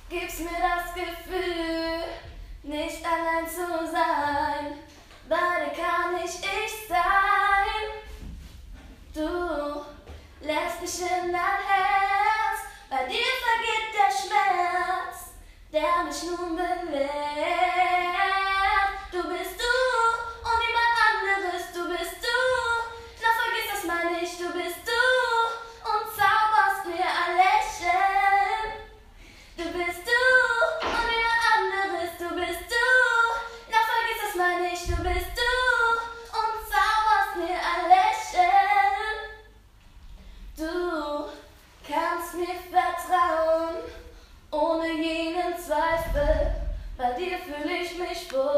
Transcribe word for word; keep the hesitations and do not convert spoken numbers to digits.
gibst mir das Gefühl, nicht allein zu sein. Bei dir kann ich ich sein. Du lässt mich in dein Herz, bei dir vergeht der Schmerz, der mich nun belehrt. Du bist du und niemand anderes, du bist du. Na vergiss das mal nicht, du bist du und zauberst mir ein Lächeln. Du bist du und niemand anderes, du bist du. Na vergiss das mal nicht, du bist du und zauberst mir ein Lächeln. Du kannst mir vertrauen, ohne jeden Zweifel, bei dir fühle ich mich wohl.